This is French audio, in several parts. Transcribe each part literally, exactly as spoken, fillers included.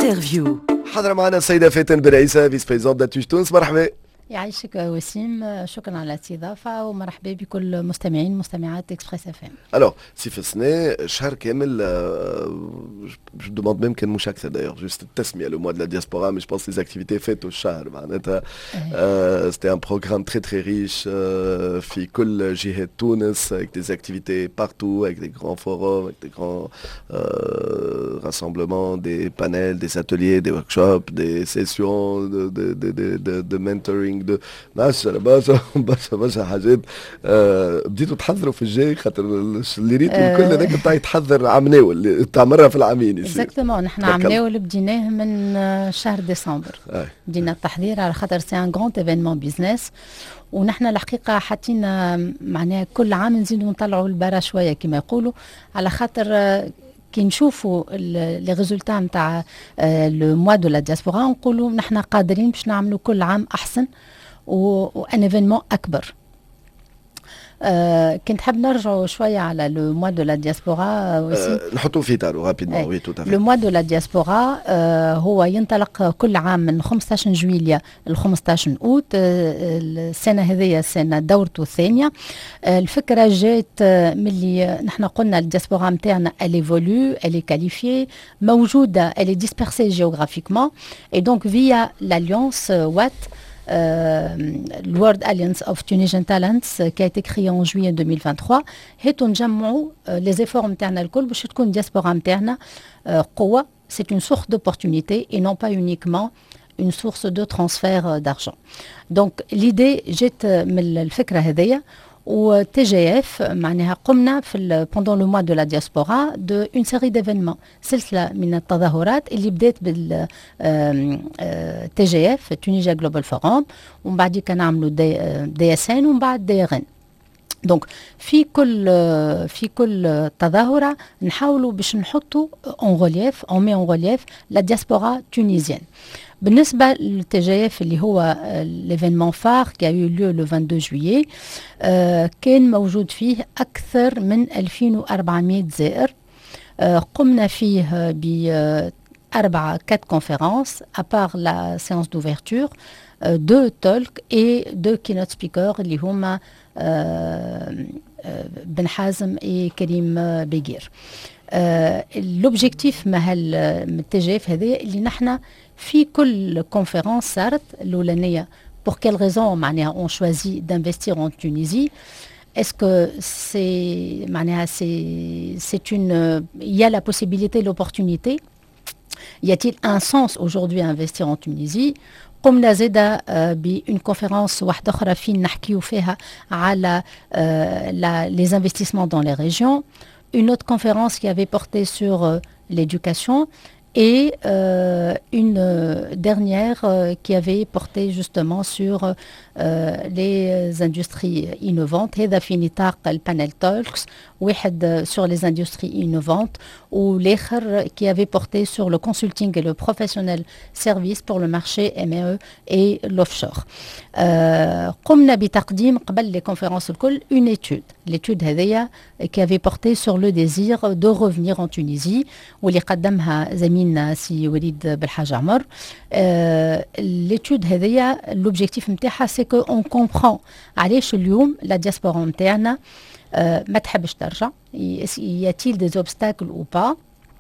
انترفيو. حاضرة معنا السيدة فاتن بن عيسى فيس بريزيدنت داتوش تونس. مرحبا. يعيشك وسيم، شكرا على الاستضافة ومرحبا بكل مستمعين مستمعات اكسبريس اف ام. الوغ سي فسنا شهر كامل جو دوموند ميم كان مش اكثر دايوغ جوست التسمية لو موا دو لا دياسبورا مي جو بونس لي زاكتيفيتي فاتوا الشهر معناتها سيتي ان بروغرام تري تري ريش في كل جهات تونس avec des activités partout, avec des grands forums, avec des grands euh, rassemblements, des panels, des ateliers, des workshops, des sessions de, de, de, de, de, de mentoring de معشرة برشا برشا برشا حاجات. أه بديتوا تحضروا في الجاي خاطر اللي ريت الكل هذاك بتاع يتحضر عمناول اللي بتاع مرة في العامين يصير. اكزاكتومون نحن عمناول بديناه من شهر ديسمبر. بدينا التحضير على خاطر سي ان غران ايفينمون بيزنس، ونحن الحقيقة حطينا معناها كل عام نزيدوا نطلعوا البرا شوية كما يقولوا، على خاطر كي نشوفوا لي ريزولتا نتاع لو موا دو لا دياسبورا نقولوا نحن قادرين باش نعملوا كل عام أحسن وان ايفينمون اكبر. أه كنت حاب نرجعوا شويه على لو موا دو لا دياسبورا أه نحطوا في تارو رابيدمون. وي تو لو موا دو لا دياسبورا أه هو ينطلق كل عام من خمسطاش جويلية ل خمسطاش اوت. أه السنه هذه السنه دورته الثانيه. أه الفكره جات ملي نحن قلنا الدياسبورا نتاعنا الي فولو الي كاليفيي موجوده الي ديسبيرسي جيوغرافيكمون اي دونك فيا l'alliance وات le World Alliance of Tunisian Talents qui a été créé en juillet deux mille vingt-trois. هيتو نجمعوا les efforts نتاعنا الكل باش تكون diaspora نتاعنا قوة. C'est une source d'opportunité et non pas uniquement une source de transfert d'argent. Donc l'idée جات من الفكرة هذيا، و تي جي اف معناها قمنا في pendant le mois de la diaspora de une série d'événements، سلسلة من التظاهرات اللي بدات بال تي جي اف تونيجيا جلوبال فورم، ومن بعد كان نعملوا دي, دي اس ان ومن بعد دي غن. دونك في كل في كل تظاهرة نحاولوا باش نحطوا اون ريليف اون مي اون ريليف لا دياسبورا تونيزيان. بالنسبة للتي جي اف اللي هو ليفينمون فار كي يو ليو لو اثنين وعشرين جويي، آه كان موجود فيه أكثر من ألفين وأربعمائة زائر. آه قمنا فيه بأربعة كات كونفيرانس أبار لا سيانس دوفيرتور، دو تولك اي دو كينوت سبيكر اللي هما آه بن حازم اي كريم بيجير. آه لوبجيكتيف مع التي جي اف هذايا اللي نحنا في كل كونفيرانس صارت الأولانية pour quelle raison معناها on choisit d'investir en Tunisie. Est-ce que c'est معناها c'est c'est une il y a la possibilité l'opportunité. Y a-t-il un sens aujourd'hui à investir en Tunisie. قمنا زادا بune conférence واحدة أخرى فين نحكيو فيها على les investissements dans les régions. Une autre conférence qui avait porté sur l'éducation et euh, une euh, dernière euh, qui avait porté justement sur euh, les industries innovantes. هذا في نطاق البانel talks، واحد sur les industries innovantes والآخر qui avait porté sur le consulting et le professionnel service pour le marché M E E et l'offshore. euh, قمنا بتقديم قبل les conférences الكل une étude. L'étude هذيا qui avait porté sur le désir de revenir en Tunisie واللي قدمها زميلنا سي وليد بالحاج عمر. euh, l'étude هذيا l'objectif نتاعها c'est que on comprend علاش اليوم la diaspora نتاعنا euh, ما تحبش ترجع. y a-t-il des obstacles ou pas.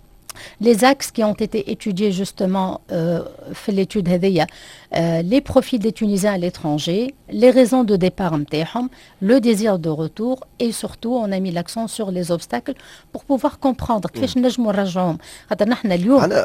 Les axes qui ont été étudiés justement euh, في l'étude هذيا euh, les profils des Tunisiens à l'étranger, les raisons de départ نتاعهم, le désir de retour et surtout on a mis l'accent sur les obstacles pour pouvoir comprendre كيفاش نجموا نرجعوهم. خاطر نحن اليوم عندنا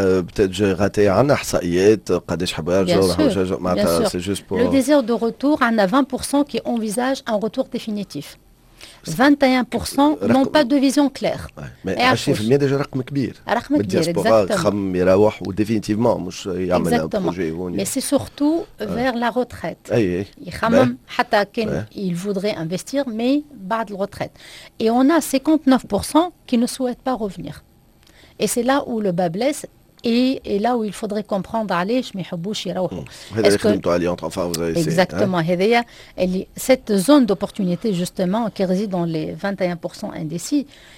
غاتي عندنا احصائيات قداش حبوا يرجعوا معناتها سي جوست بور le désir de retour. عندنا vingt pour cent qui envisagent un retour définitif. vingt et un pour cent n'ont pas de vision claire. عشرين بالمئة ديجا رقم كبير. رقم كبير exactement. خم يروح وديفينيتيفمون مش يعمل بروجي هون. Mais c'est surtout vers la retraite. اي يخمم حتى كان il voudrait investir mais بعد الretraite. Et on a cinquante-neuf pour cent qui ne souhaitent pas revenir. Et c'est là où le bas blesse. Et, et là où il faudrait comprendre علاش ما يحبوش يروحوا. هذا اللي خدمتوا عليه entre enfin vous avez exactement هذايا اللي cette zone d'opportunité justement qui réside dans les vingt et un pour cent indécis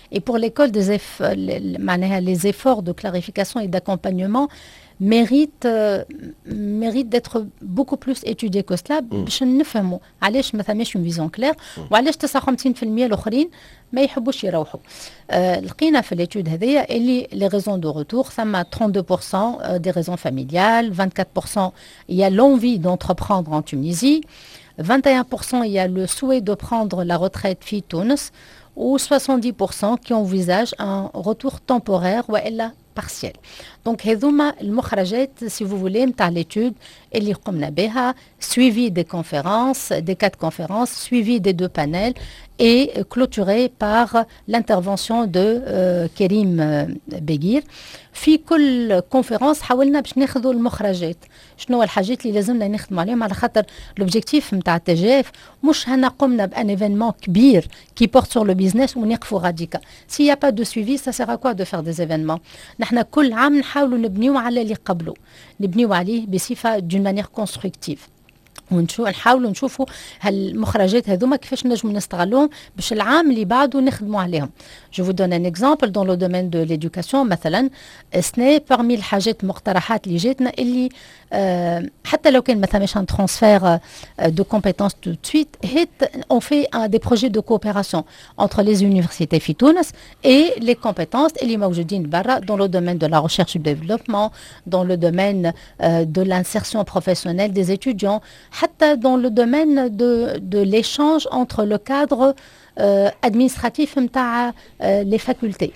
Et pour l'école, des eff- les efforts de clarification et d'accompagnement mérite euh, mérite d'être beaucoup plus étudié que cela باش نفهموا علاش ما ثماش une vision claire وعلاش تسعة وخمسين بالمئة الاخرين ما يحبوش يروحوا. آه لقينا في الاتيود هذيا اللي les raisons de retour ثم trente-deux pour cent des raisons familiales, vingt-quatre pour cent il y a l'envie d'entreprendre en Tunisie, vingt et un pour cent il y a le souhait de prendre la retraite في تونس ou soixante-dix pour cent qui envisagent un retour temporaire والا partiel. Donc هذوما المخرجات si vous voulez نتاع l'étude اللي قمنا بها, suivi des conférences, des quatre conférences, suivi des deux panels et clôturé par l'intervention de euh, Kérim euh, Beguir. في كل كونفيرنس حاولنا باش ناخذوا المخرجات شنو الحاجات اللي لازمنا نخدموا عليهم على خاطر لوبجيكتيف نتاع التي جي اف مش هنا قمنا بان ايفينمون كبير كي بورت سور لو بيزنس ونقفوا غاديكا سي يا با دو سويفي سا سير ا كوا دو فير دي ايفينمون. نحن كل عام نحاولوا نبنيو على اللي قبله, نبنيو عليه بصفه دون مانيير كونستركتيف ونشوف نحاولوا نشوفوا هالمخرجات هذوما كيفاش نجموا نستغلوهم باش العام اللي بعده نخدموا عليهم. جو فو دون ان اكزامبل دون لو دومين دو ليدوكاسيون مثلا سني parmi الحاجات المقترحات اللي جاتنا اللي آه حتى لو كان ما ثماش ان ترانسفير دو كومبيتونس تو سويت هيت اون في دي بروجي دو كوبيراسيون entre les universités في تونس et les compétences اللي موجودين برا dans le domaine de la recherche et du développement, dans le domaine euh, de l'insertion professionnelle des étudiants, حتى dans le domaine de, de l'échange entre le cadre euh, administratif نتاع euh, les facultés.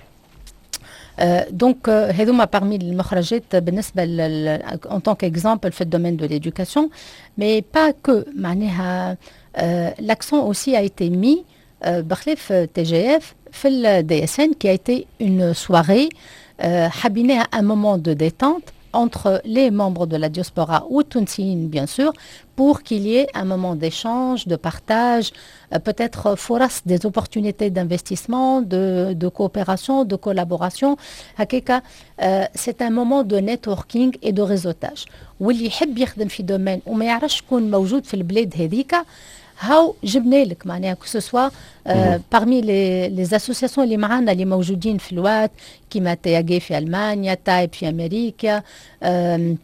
Euh, donc هذوما euh, parmi المخرجات بالنسبة en tant qu'exemple في le domaine de l'éducation, mais pas que معناها euh, l'accent aussi a été mis euh, بخلاف T G F في le D S N qui a été une soirée euh, حبيناها un moment de détente entre les membres de la diaspora ou tunisienne bien sûr, pour qu'il y ait un moment d'échange, de partage, euh, peut-être foras des opportunités d'investissement, de, de coopération, de collaboration. Hakeka, euh, c'est un moment de networking et de réseautage. واللي يحب يخدم في دومين وما يعرفش شكون موجود في البلاد هذيك هاو جبنا لك معناها كو سوسوا parmi les, les associations اللي معانا اللي موجودين في الوقت كيما تياجي في ألمانيا, تايب في أمريكا أه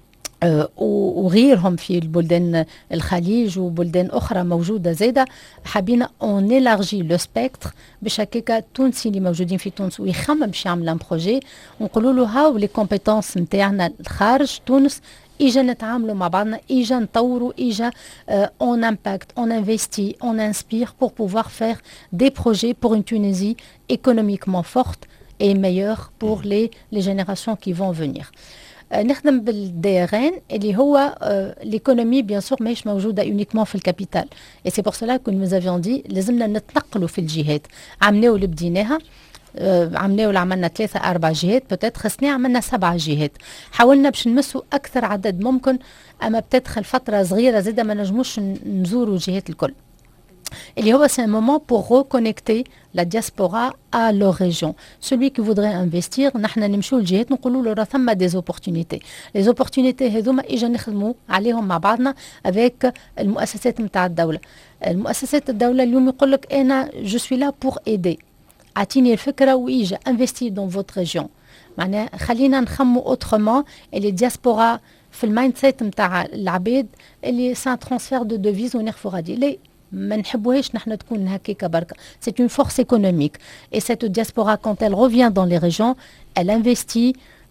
أه وغيرهم في البلدان الخليج وبلدان أخرى موجودة زايدة. حابين on élargit le spectre باش هكاكا التونسي اللي موجودين في تونس ويخمم باش يعمل ان بروجي ونقولوا له هاو لي كومبيتونس نتاعنا الخارج تونس إجا نتعاملوا مع بعضنا, إجا نطوروا, إجا euh, on impacte, on investit, on inspire pour pouvoir faire des projets pour une Tunisie économiquement forte et meilleure pour les, les générations qui vont venir. euh, نخدم بالدي ار ان اللي هو euh, l'économie bien sûr ماهيش موجودة uniquement في الكابيتال et c'est pour cela que nous avions dit لازمنا نتنقلوا في الجهات. عملناو اللي بديناها عملنا ولا عملنا ثلاثة أربع جهات بتات خسنا عملنا سبعة جهات حاولنا باش نمسوا أكثر عدد ممكن أما بتدخل فترة صغيرة زيادة ما نجموش نزوروا الجهات الكل اللي هو c'est un moment pour reconnecter la diaspora à leur région. Celui qui voudrait investir نحن نمشوا الجهات نقولوا له راه ثم des opportunités. les opportunités هذوما إجا نخدموا عليهم مع بعضنا avec المؤسسات نتاع الدولة. المؤسسات الدولة اليوم يقول لك أنا je suis là pour aider. اعطيني الفكره ويجا انفستي دون فوت ريجيون معناها خلينا نخمو اوترومون اللي دياسبورا في المايند سيت نتاع العباد اللي سان ترانسفير دو دوفيز ونخفو غادي لي ما نحبوهاش نحن تكون هكاكا بركه. سي اون فورس ايكونوميك اي سيت دياسبورا كونت ال ريفيان دون لي ريجيون ال انفستي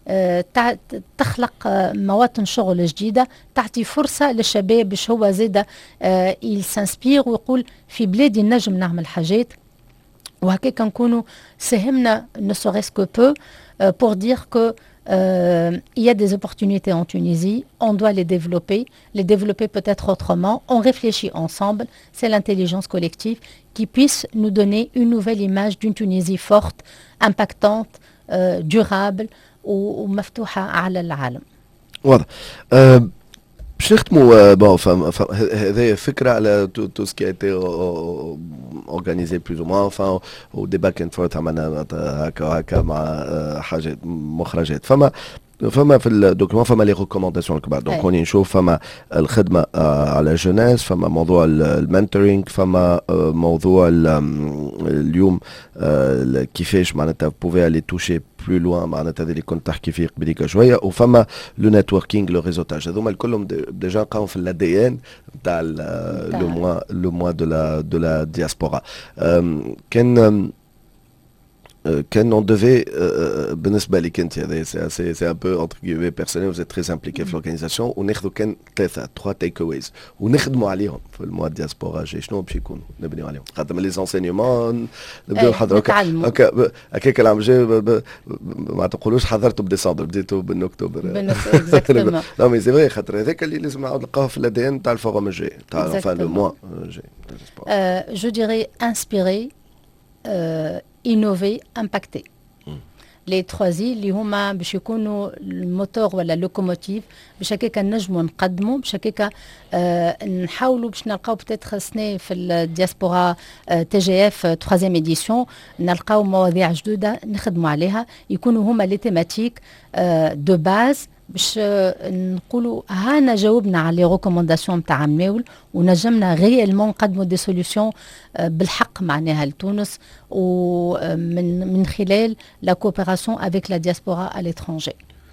تخلق مواطن شغل جديده تعطي فرصه للشباب باش هو زاده يل سانسبير ويقول في بلادي نجم نعمل حاجات وهكاكا نكونوا ساهمنا ne serait-ce que peu euh, pour dire que euh, il y a des opportunités en Tunisie, on doit les développer, les développer peut-être autrement, on réfléchit ensemble, c'est l'intelligence collective qui puisse nous donner une nouvelle image d'une Tunisie forte, impactante, euh, durable ومفتوحة على العالم. واضح. أه باش نختموا بون هذه فكره على تو سكي ايتي اورغانيزي بلوز او موان enfin وديبا كان فورت عملنا هكا هكا مع حاجات مخرجات. فما فما في الدوكيومون فما لي ريكومونداسيون الكبار دونك هوني نشوف فما الخدمه على جونيس فما موضوع المنتورينغ فما موضوع اليوم كيفاش معناتها بوفي الي توشي بلو لوان معناتها هذا اللي كنت تحكي فيه قبليك شويه وفما لو نتوركينغ لو ريزوتاج هذوما كلهم ديجا قاو في الدي ان نتاع لو موا لو موا دو لا دو لا دياسبورا كان Quand on devait, euh, بالنسبة لك انت هذا c'est assez c'est un peu entre guillemets personnel vous êtes très impliqué في l'organisation وناخذوا كان ثلاثة trois takeaways ونخدموا عليهم في الموا دياسبورا جي شنو باش يكونوا نبنيو عليهم خاطر من لي زونسينيومون نبداو نحضروا هكا هكاك العام الجاي ما تقولوش حضرتوا بديسمبر بديتوا باكتوبر اكزاكتومون نو مي سي فري خاطر هذاك اللي لازم نعاود نلقاوه في الادي ان تاع الفورم الجاي تاع enfin le mois جاي je dirais inspirer innover, impacter. Mm. Les trois I اللي هما باش يكونوا الموتور ولا اللوكوموتيف باش هكاك نجموا نقدموا باش هكاك آه نحاولوا باش نلقاو بتاتر السنه في الدياسبورا آه تي جي اف ثلاثيام اديسيون نلقاو مواضيع جديده نخدموا عليها يكونوا هما لي تيماتيك آه دو باز باش نقولوا هانا جاوبنا على لي ريكومونداسيون نتاع الماول ونجمنا غيالمون نقدموا دي سوليوشن بالحق معناها لتونس ومن من خلال لا كوبيراسيون افيك لا دياسبورا على ليترونجي.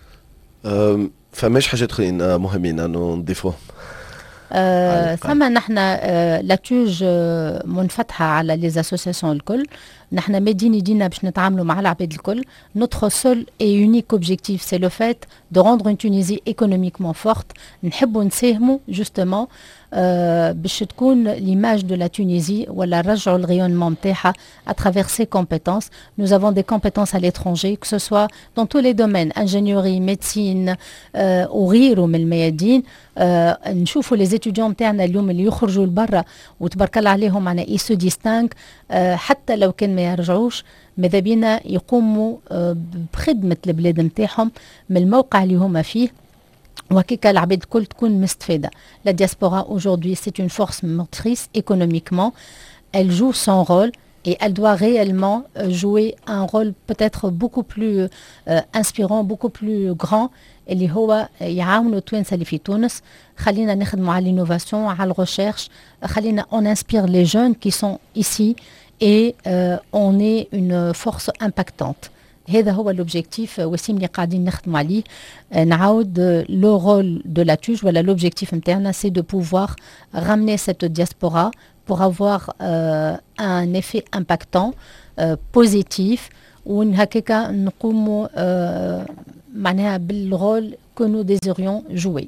فماش حاجات اخرين مهمين انه نضيفوهم؟ آه ثم نحن آه لاتوج آه منفتحه على لي اسوسياسيون الكل نحن مادين يدينا باش نتعاملوا مع العباد الكل. Notre seul et unique objectif c'est le fait de rendre une Tunisie économiquement forte. نحبوا نساهموا justement euh, باش تكون l'image de la Tunisie ولا نرجعوا الريونمون نتاعها à travers ses compétences. Nous avons des compétences à l'étranger que ce soit dans tous les domaines ingénierie, médecine euh, وغيره من الميادين. آه نشوفوا لي étudiants نتاعنا اليوم اللي يخرجوا لبرا وتبارك الله عليهم معنا ils se distinguent آه حتى لو كان ما يرجعوش ماذا بينا يقوموا آه بخدمة البلاد نتاعهم من الموقع اللي هما فيه وهكاك العباد الكل تكون مستفادة. La diaspora aujourd'hui c'est une force motrice économiquement. Elle joue son rôle et elle doit réellement jouer un rôle peut-être beaucoup plus euh, inspirant, beaucoup plus grand اللي هو يعاونوا التوانسه اللي في تونس. خلينا نخدموا على l'innovation على الريشيرش خلينا on inspire les jeunes qui sont ici et euh, on est une force impactante. هذا هو l'objectif وسيم اللي قاعدين نخدموا عليه. نعاود le rôle de la Tuge ولا l'objectif نتاعنا c'est de pouvoir ramener cette diaspora pour avoir euh, un effet impactant euh, positif ونهكاك نقوموا euh, معناها بالرول que nous désirions jouer.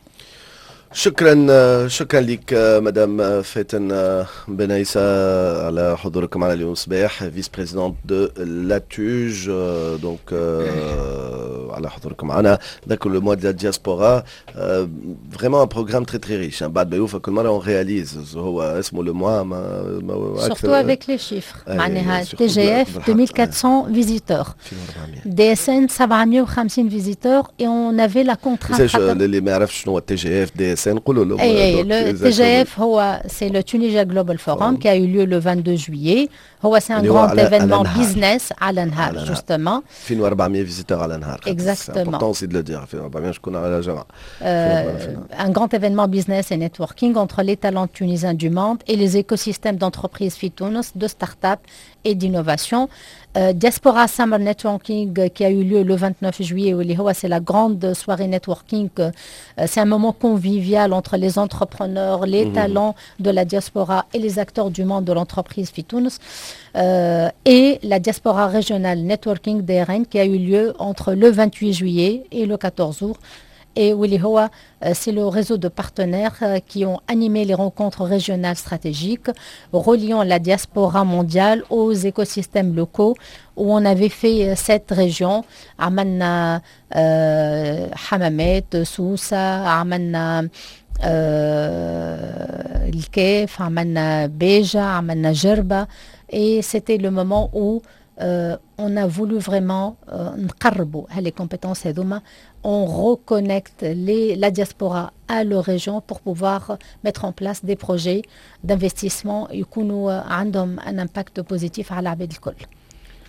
شكرا شكرا لك مدام فاتن بنايسة على حضورك معنا اليوم الصباح فيس بريزيدونت دو لاتوج دونك على حضورك معنا ذاك لو موا ديال الدياسبورا فريمون ان بروغرام تري تري ريش بعد ما يوفى كل مره اون رياليز هو اسمه لو موا سورتو افيك لي شيفر معناها تي جي اف deux mille quatre cents فيزيتور دي اس ان سبعمية وخمسين فيزيتور اي اون افي لا كونترات اللي ما يعرفش شنو هو التي جي اف دي اس ان نقولوا له اي le T G F هو c'est le Tunisia Global Forum qui a eu lieu le vingt-deux juillet. هو c'est un grand événement business على نهار justement. ألفين وأربعمية فيزيتور على نهار. Exactement. C'est important aussi de le dire. ألفين وأربعمية شكون على جماعة. Un grand événement business et networking entre les talents tunisiens du monde et les écosystèmes d'entreprises Fitounos, de start-up et d'innovation. Euh, Diaspora Summer Networking euh, qui a eu lieu le vingt-neuf juillet, où c'est la grande soirée networking. Euh, c'est un moment convivial entre les entrepreneurs, les mmh. talents de la diaspora et les acteurs du monde de l'entreprise Fitounos. Euh, et la diaspora régionale networking D R N qui a eu lieu entre le vingt-huit juillet et le quatorze août. Et Wilihoa, c'est le réseau de partenaires qui ont animé les rencontres régionales stratégiques, reliant la diaspora mondiale aux écosystèmes locaux, où on avait fait sept régions, Amanna, euh, Hamamet, Sousa, Amanna, euh, L'Kef, Amanna Beja, Amanna Jerba, et c'était le moment où euh, on a voulu vraiment euh, les compétences et on reconnecte les, la diaspora à leur région pour pouvoir mettre en place des projets d'investissement qui ont un impact positif à l'Abed الكل.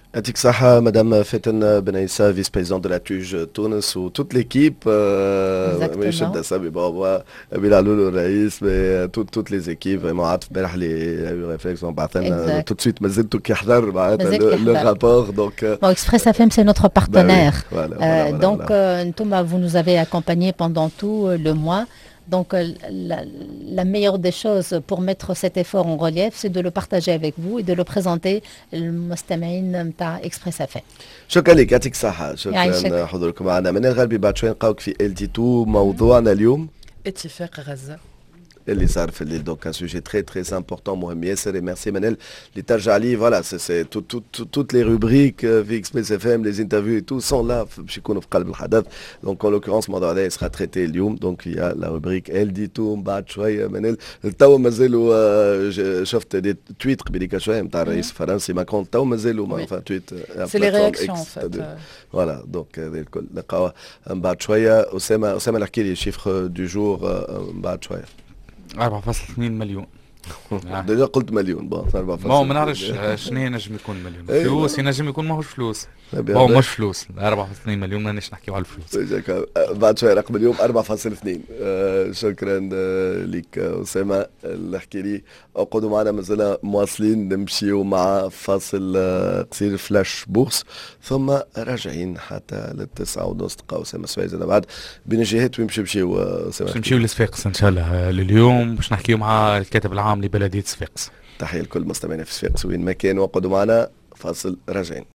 يعطيك الصحة مدام فاتن بن عيسى فيس بريزون دو لا توج تونس وتوت ليكيب مش انت سامي بابا بيلعلولو الرئيس توت لي زيكيب فريمون عارف امبارح لي ريفليكسيون بعث لنا تو سويت مازلتو كيحضر معناتها لو رابور دونك Bon, Express F M, c'est notre partenaire. Bah oui, voilà, voilà, euh, voilà, donc, voilà. Euh, Thomas, vous nous avez accompagnés pendant tout le mois. Donc, euh, la, la meilleure des choses pour mettre cet effort en relief, c'est de le partager avec vous et de le présenter المستمعين نتاع Express F M. شكرا لك، يعطيك الصحة. شكرا حضوركم معنا. من الغربي بعد شوي نلقاوك في ال تي تو. موضوعنا اليوم اتفاق غزة اللي صار في الليل. دونك ان سوجي تري تري امبورتون مهم ياسر. اي ميرسي منال اللي ترجع لي. فوالا سي توت لي روبريك في اكسبريس اف ام، لي انترفيو اي تو سون لا باش يكونوا في قلب الحدث. دونك اون لوكورونس الموضوع هذا سرا تريتي اليوم. دونك فيها لا روبريك ال دي تو. من بعد شويه منال تو مازالوا شفت دي تويت قبيليك شويه نتاع الرئيس الفرنسي ماكرون تو مازالوا ما تويت سي لي رياكسيون فات. فوالا دونك هذا الكل نلقاوه من بعد شويه. اسامه اسامه نحكي لي الشيفر دو جور من بعد شويه. أربعة فاصلة اثنين مليون. ديجا قلت مليون. بون أربعة فاصلة ما ما نعرفش شنو ينجم يكون مليون. فلوس ينجم يكون ماهوش فلوس. بون مش فلوس. أربعة فاصلة اثنين مليون مانيش نحكيو على الفلوس. بعد شويه رقم اليوم أربعة فاصلة اثنين. شكرا لك اسامه. نحكي لي اقعدوا معنا مازال مواصلين نمشيو مع فاصل قصير فلاش بورس ثم راجعين حتى للتسعة ونص. تلقاو اسامه سويز بعد بين الجهات وين باش نمشيو اسامه؟ باش نمشيو لصفاقس ان شاء الله لليوم باش نحكيو مع الكاتب العام لبلديه صفاقس. تحيه لكل مستمعينا في صفاقس وين ما كانوا. اقعدوا معنا فاصل راجعين.